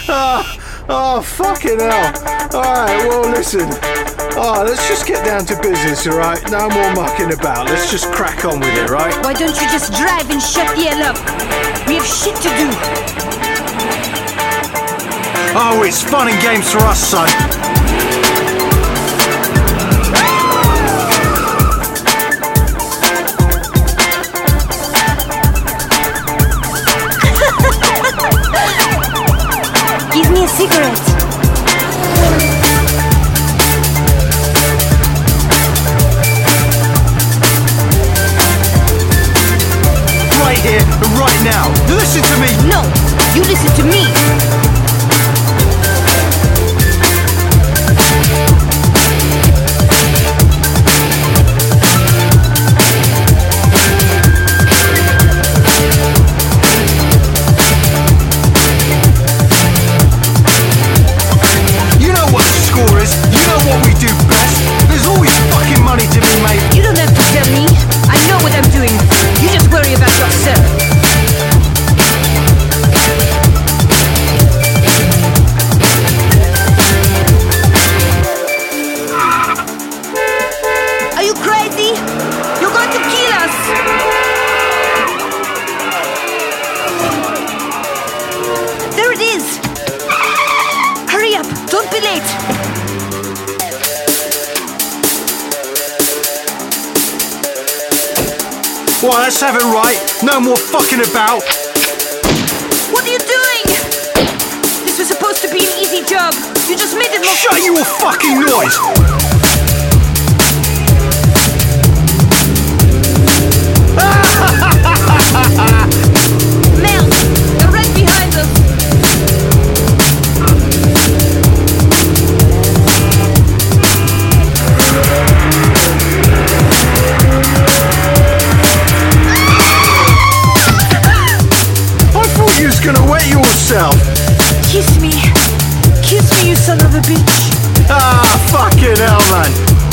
Oh, fucking hell. Alright, well, listen. Let's just get down to business, alright? No more mucking about. Let's just crack on with it, right? Why don't you just drive and shut the hell up? We have shit to do. Oh, it's fun and games for us, son. Give me a cigarette. Right here, right now. Listen to me. No, you listen to me. You don't have to tell me. I know what I'm doing. You just worry about yourself. Are you crazy? You're going to kill us. There it is. Hurry up. Don't be late. Well, let's have it right. No more fucking about. What are you doing? This was supposed to be an easy job. You just made it more. Shut your fucking noise! Mel, they're right behind us. You was gonna wet yourself. Kiss me, you son of a bitch. Ah, fucking hell, man.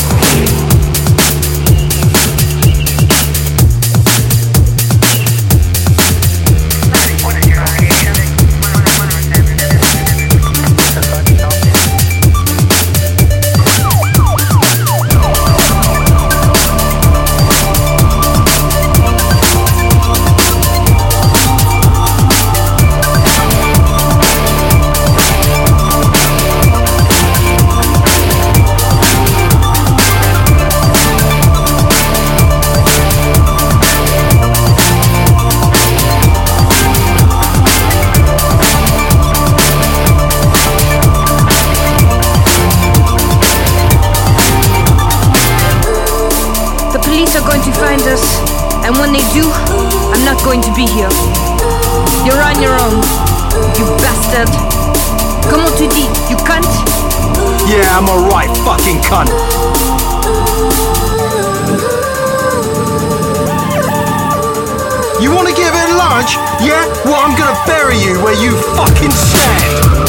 Police are going to find us, and when they do, I'm not going to be here. You're on your own, you bastard. Comment tu dis, you cunt? Yeah, I'm a right fucking cunt. You wanna give it lunch? Yeah? Well, I'm gonna bury you where you fucking stand.